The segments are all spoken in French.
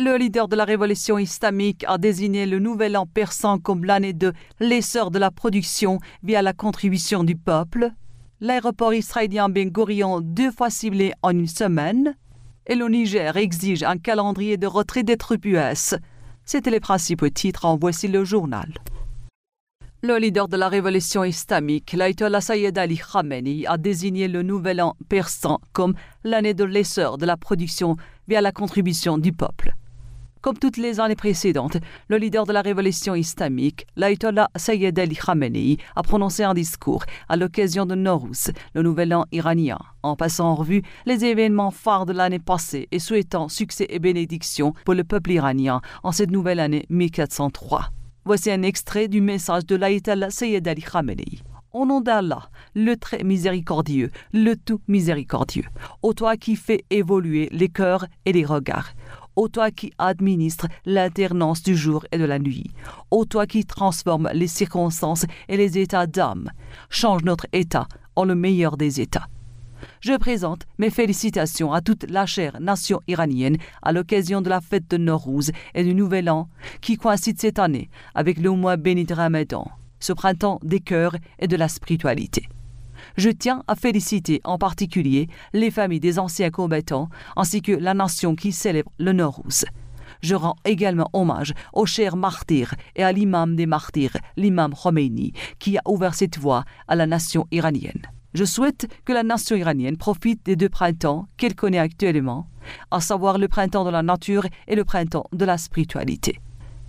Le leader de la révolution islamique a désigné le nouvel an persan comme l'année de l'essor de la production via la contribution du peuple. L'aéroport israélien Ben Gurion 2 fois ciblé en une semaine. Et le Niger exige un calendrier de retrait des troupes US. C'étaient les principaux titres, en voici le journal. Le leader de la révolution islamique, l'ayatollah Sayyid Ali Khamenei, a désigné le nouvel an persan comme l'année de l'essor de la production via la contribution du peuple. Comme toutes les années précédentes, le leader de la révolution islamique, l'ayatollah Sayyid Ali Khamenei, a prononcé un discours à l'occasion de Nowruz, le nouvel an iranien, en passant en revue les événements phares de l'année passée et souhaitant succès et bénédiction pour le peuple iranien en cette nouvelle année 1403. Voici un extrait du message de l'ayatollah Sayyid Ali Khamenei. Au nom d'Allah, le très miséricordieux, le tout miséricordieux, ô toi qui fais évoluer les cœurs et les regards, ô toi qui administres l'alternance du jour et de la nuit, ô toi qui transformes les circonstances et les états d'âme, change notre état en le meilleur des états. Je présente mes félicitations à toute la chère nation iranienne à l'occasion de la fête de Nowruz et du Nouvel An qui coïncide cette année avec le mois béni de Ramadan, ce printemps des cœurs et de la spiritualité. Je tiens à féliciter en particulier les familles des anciens combattants ainsi que la nation qui célèbre le Nowruz. Je rends également hommage aux chers martyrs et à l'imam des martyrs, l'imam Khomeini, qui a ouvert cette voie à la nation iranienne. Je souhaite que la nation iranienne profite des 2 printemps qu'elle connaît actuellement, à savoir le printemps de la nature et le printemps de la spiritualité.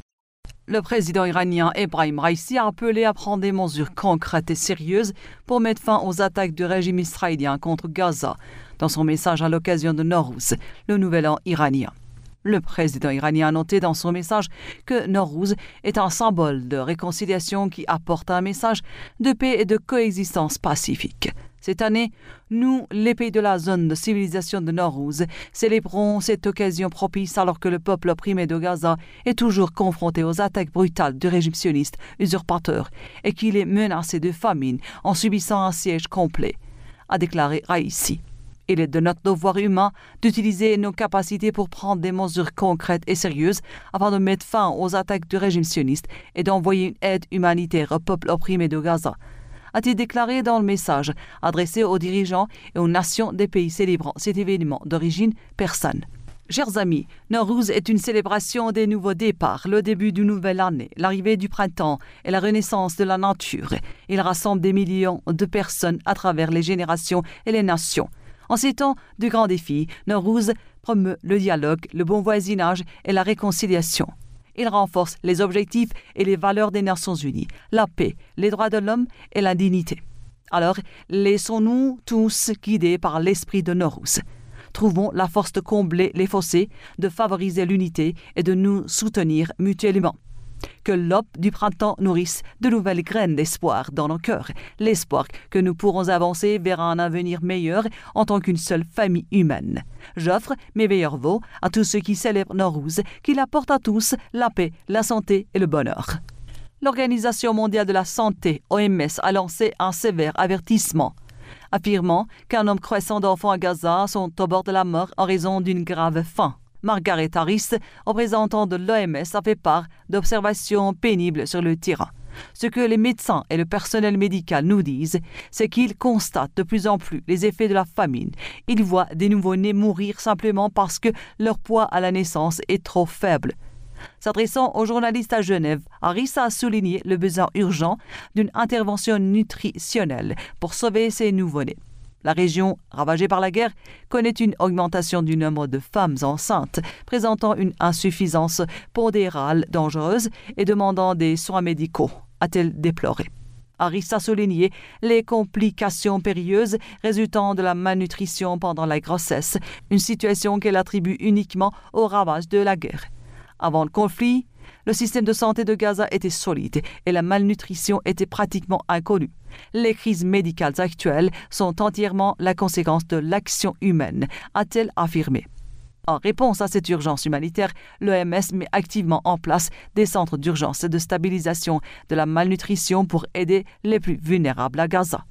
Le président iranien Ebrahim Raisi a appelé à prendre des mesures concrètes et sérieuses pour mettre fin aux attaques du régime israélien contre Gaza, dans son message à l'occasion de Nowruz, le nouvel an iranien. Le président iranien a noté dans son message que Nowruz est un symbole de réconciliation qui apporte un message de paix et de coexistence pacifique. Cette année, nous, les pays de la zone de civilisation de Nowruz, célébrons cette occasion propice alors que le peuple opprimé de Gaza est toujours confronté aux attaques brutales du régime sioniste usurpateur et qu'il est menacé de famine en subissant un siège complet, a déclaré Raisi. Il est de notre devoir humain d'utiliser nos capacités pour prendre des mesures concrètes et sérieuses afin de mettre fin aux attaques du régime sioniste et d'envoyer une aide humanitaire au peuple opprimé de Gaza, a-t-il déclaré dans le message adressé aux dirigeants et aux nations des pays célébrant cet événement d'origine persane. Chers amis, Nowruz est une célébration des nouveaux départs, le début d'une nouvelle année, l'arrivée du printemps et la renaissance de la nature. Il rassemble des millions de personnes à travers les générations et les nations. En ces temps de grands défis, Nowruz promeut le dialogue, le bon voisinage et la réconciliation. Il renforce les objectifs et les valeurs des Nations Unies, la paix, les droits de l'homme et la dignité. Alors, laissons-nous tous guider par l'esprit de Nowruz. Trouvons la force de combler les fossés, de favoriser l'unité et de nous soutenir mutuellement. Que l'aube du printemps nourrisse de nouvelles graines d'espoir dans nos cœurs, l'espoir que nous pourrons avancer vers un avenir meilleur en tant qu'une seule famille humaine. J'offre mes meilleurs vœux à tous ceux qui célèbrent Nowruz, qu'il apporte à tous la paix, la santé et le bonheur. L'Organisation mondiale de la santé, OMS, a lancé un sévère avertissement, affirmant qu'un nombre croissant d'enfants à Gaza sont au bord de la mort en raison d'une grave faim. Margaret Harris, représentant de l'OMS, a fait part d'observations pénibles sur le terrain. Ce que les médecins et le personnel médical nous disent, c'est qu'ils constatent de plus en plus les effets de la famine. Ils voient des nouveau-nés mourir simplement parce que leur poids à la naissance est trop faible. S'adressant aux journalistes à Genève, Harris a souligné le besoin urgent d'une intervention nutritionnelle pour sauver ces nouveau-nés. La région, ravagée par la guerre, connaît une augmentation du nombre de femmes enceintes présentant une insuffisance pondérale dangereuse et demandant des soins médicaux, a-t-elle déploré. Harris a souligné les complications périlleuses résultant de la malnutrition pendant la grossesse, une situation qu'elle attribue uniquement aux ravages de la guerre. Avant le conflit, le système de santé de Gaza était solide et la malnutrition était pratiquement inconnue. Les crises médicales actuelles sont entièrement la conséquence de l'action humaine, a-t-elle affirmé. En réponse à cette urgence humanitaire, l'OMS met activement en place des centres d'urgence et de stabilisation de la malnutrition pour aider les plus vulnérables à Gaza.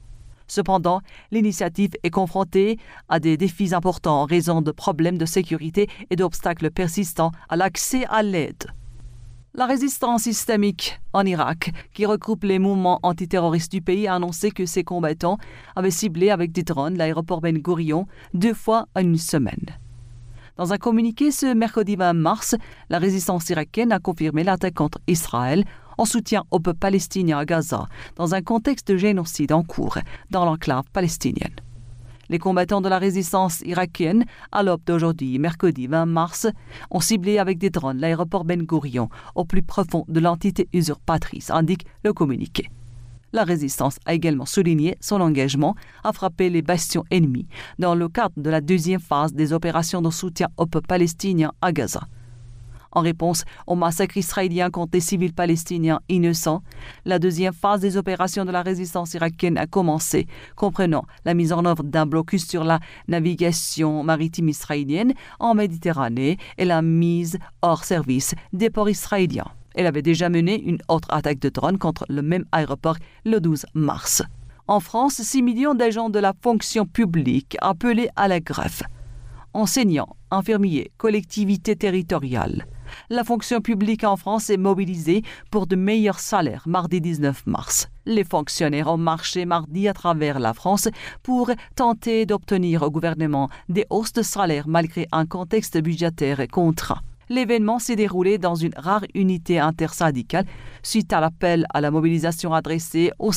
Cependant, l'initiative est confrontée à des défis importants en raison de problèmes de sécurité et d'obstacles persistants à l'accès à l'aide. La résistance islamique en Irak, qui regroupe les mouvements antiterroristes du pays, a annoncé que ses combattants avaient ciblé avec des drones l'aéroport Ben Gourion 2 fois en une semaine. Dans un communiqué ce mercredi 20 mars, la résistance irakienne a confirmé l'attaque contre Israël en soutien au peuple palestinien à Gaza, dans un contexte de génocide en cours dans l'enclave palestinienne. Les combattants de la résistance irakienne, à l'aube d'aujourd'hui, mercredi 20 mars, ont ciblé avec des drones l'aéroport Ben Gourion au plus profond de l'entité usurpatrice, indique le communiqué. La résistance a également souligné son engagement à frapper les bastions ennemis dans le cadre de la deuxième phase des opérations de soutien au peuple palestinien à Gaza. En réponse au massacre israélien contre les civils palestiniens innocents, la deuxième phase des opérations de la résistance irakienne a commencé, comprenant la mise en œuvre d'un blocus sur la navigation maritime israélienne en Méditerranée et la mise hors service des ports israéliens. Elle avait déjà mené une autre attaque de drones contre le même aéroport le 12 mars. En France, 6 millions d'agents de la fonction publique appelés à la grève. Enseignants, infirmiers, collectivités territoriales. La fonction publique en France est mobilisée pour de meilleurs salaires mardi 19 mars. Les fonctionnaires ont marché mardi à travers la France pour tenter d'obtenir au gouvernement des hausses de salaire malgré un contexte budgétaire contraint. L'événement s'est déroulé dans une rare unité intersyndicale suite à l'appel à la mobilisation adressé aux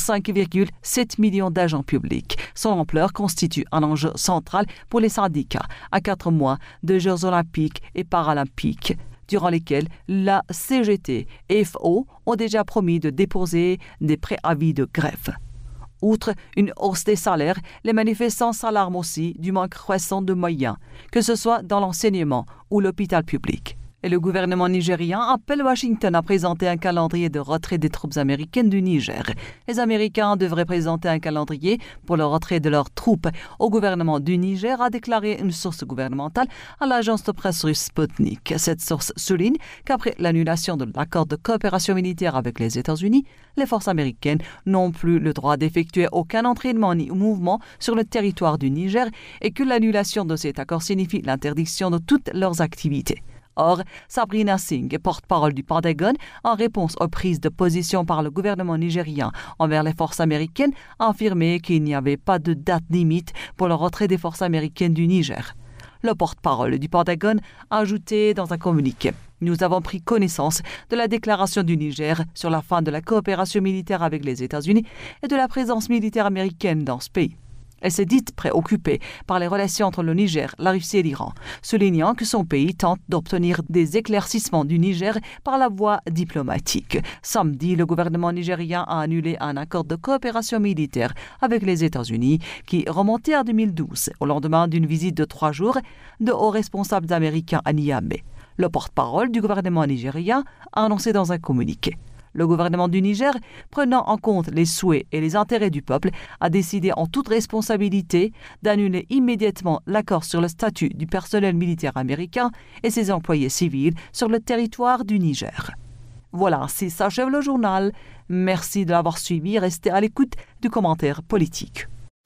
5,7 millions d'agents publics. Son ampleur constitue un enjeu central pour les syndicats à 4 mois de Jeux olympiques et paralympiques, durant lesquels la CGT et FO ont déjà promis de déposer des préavis de grève. Outre une hausse des salaires, les manifestants s'alarment aussi du manque croissant de moyens, que ce soit dans l'enseignement ou l'hôpital public. Et le gouvernement nigérien appelle Washington à présenter un calendrier de retrait des troupes américaines du Niger. Les Américains devraient présenter un calendrier pour le retrait de leurs troupes au gouvernement du Niger, a déclaré une source gouvernementale à l'agence de presse russe Sputnik. Cette source souligne qu'après l'annulation de l'accord de coopération militaire avec les États-Unis, les forces américaines n'ont plus le droit d'effectuer aucun entraînement ni mouvement sur le territoire du Niger et que l'annulation de cet accord signifie l'interdiction de toutes leurs activités. Or, Sabrina Singh, porte-parole du Pentagone, en réponse aux prises de position par le gouvernement nigérien envers les forces américaines, a affirmé qu'il n'y avait pas de date limite pour le retrait des forces américaines du Niger. Le porte-parole du Pentagone a ajouté dans un communiqué: « Nous avons pris connaissance de la déclaration du Niger sur la fin de la coopération militaire avec les États-Unis et de la présence militaire américaine dans ce pays. » Elle s'est dite préoccupée par les relations entre le Niger, la Russie et l'Iran, soulignant que son pays tente d'obtenir des éclaircissements du Niger par la voie diplomatique. Samedi, le gouvernement nigérien a annulé un accord de coopération militaire avec les États-Unis qui remontait à 2012, au lendemain d'une visite de 3 jours de hauts responsables américains à Niamey. Le porte-parole du gouvernement nigérien a annoncé dans un communiqué: le gouvernement du Niger, prenant en compte les souhaits et les intérêts du peuple, a décidé en toute responsabilité d'annuler immédiatement l'accord sur le statut du personnel militaire américain et ses employés civils sur le territoire du Niger. Voilà, ainsi s'achève le journal. Merci de l'avoir suivi. Restez à l'écoute du commentaire politique.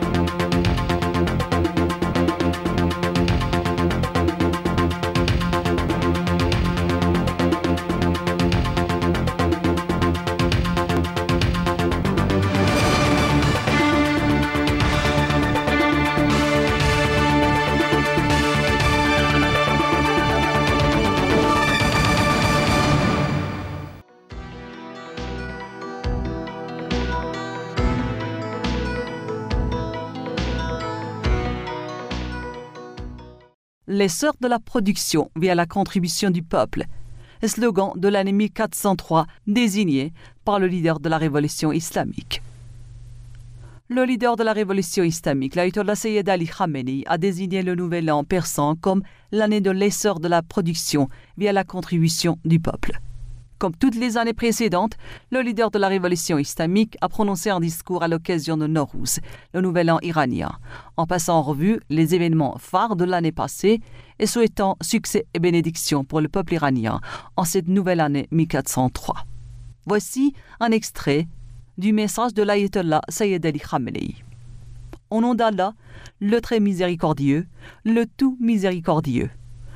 Les sœurs de la production via la contribution du peuple, slogan de l'année 1403 désigné par le leader de la révolution islamique. Le leader de la révolution islamique, l'ayatollah Sayyid Ali Khamenei, a désigné le nouvel an persan comme l'année de l'essor de la production via la contribution du peuple. Comme toutes les années précédentes, le leader de la révolution islamique a prononcé un discours à l'occasion de Nowruz, le nouvel an iranien, en passant en revue les événements phares de l'année passée et souhaitant succès et bénédiction pour le peuple iranien en cette nouvelle année 1403. Voici un extrait du message de l'ayatollah Sayyid Ali Khamenei. Au nom d'Allah, le très miséricordieux, le tout miséricordieux.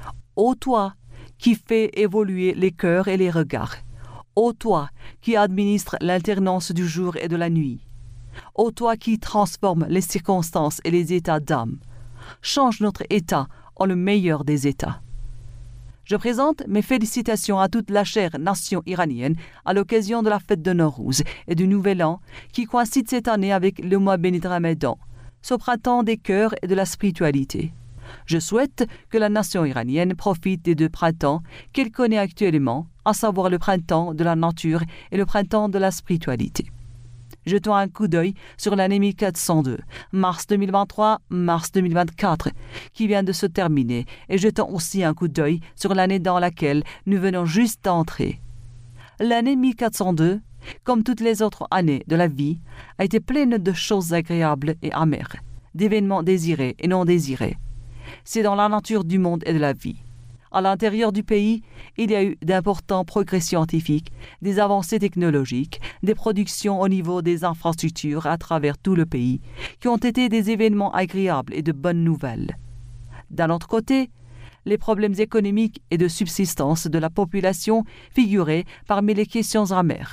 Ô toi qui fais évoluer les cœurs et les regards, ô toi qui administres l'alternance du jour et de la nuit, ô toi qui transformes les circonstances et les états d'âme, change notre état en le meilleur des états. Je présente mes félicitations à toute la chère nation iranienne à l'occasion de la fête de Nowruz et du Nouvel An qui coïncide cette année avec le mois béni de Ramadan, ce printemps des cœurs et de la spiritualité. Je souhaite que la nation iranienne profite des deux printemps qu'elle connaît actuellement, à savoir le printemps de la nature et le printemps de la spiritualité. Jetons un coup d'œil sur l'année 1402, mars 2023, mars 2024, qui vient de se terminer, et jetons aussi un coup d'œil sur l'année dans laquelle nous venons juste d'entrer. L'année 1402, comme toutes les autres années de la vie, a été pleine de choses agréables et amères, d'événements désirés et non désirés. C'est dans la nature du monde et de la vie. À l'intérieur du pays, il y a eu d'importants progrès scientifiques, des avancées technologiques, des productions au niveau des infrastructures à travers tout le pays, qui ont été des événements agréables et de bonnes nouvelles. D'un autre côté, les problèmes économiques et de subsistance de la population figuraient parmi les questions amères.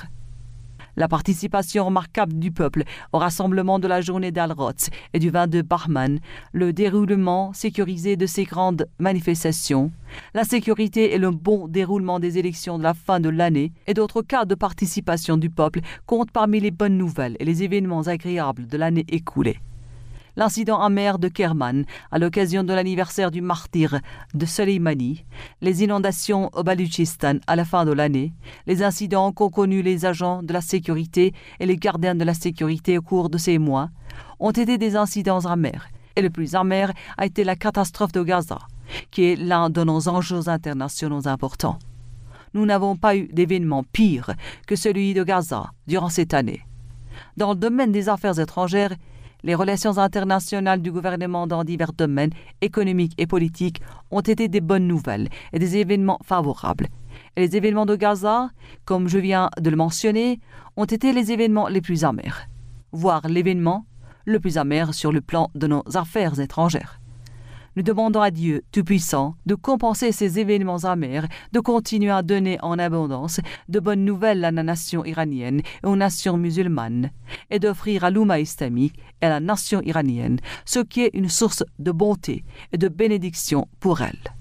La participation remarquable du peuple au rassemblement de la journée d'Al-Rots et du 22 Bahman, le déroulement sécurisé de ces grandes manifestations, la sécurité et le bon déroulement des élections de la fin de l'année et d'autres cas de participation du peuple comptent parmi les bonnes nouvelles et les événements agréables de l'année écoulée. L'incident amer de Kerman à l'occasion de l'anniversaire du martyr de Soleimani, les inondations au Baloutchistan à la fin de l'année, les incidents qu'ont connus les agents de la sécurité et les gardiens de la sécurité au cours de ces mois, ont été des incidents amers. Et le plus amer a été la catastrophe de Gaza, qui est l'un de nos enjeux internationaux importants. Nous n'avons pas eu d'événement pire que celui de Gaza durant cette année. Dans le domaine des affaires étrangères, les relations internationales du gouvernement dans divers domaines économiques et politiques ont été des bonnes nouvelles et des événements favorables. Et les événements de Gaza, comme je viens de le mentionner, ont été les événements les plus amers, voire l'événement le plus amer sur le plan de nos affaires étrangères. Nous demandons à Dieu Tout-Puissant de compenser ces événements amers, de continuer à donner en abondance de bonnes nouvelles à la nation iranienne et aux nations musulmanes, et d'offrir à l'Oumma islamique et à la nation iranienne ce qui est une source de bonté et de bénédiction pour elle.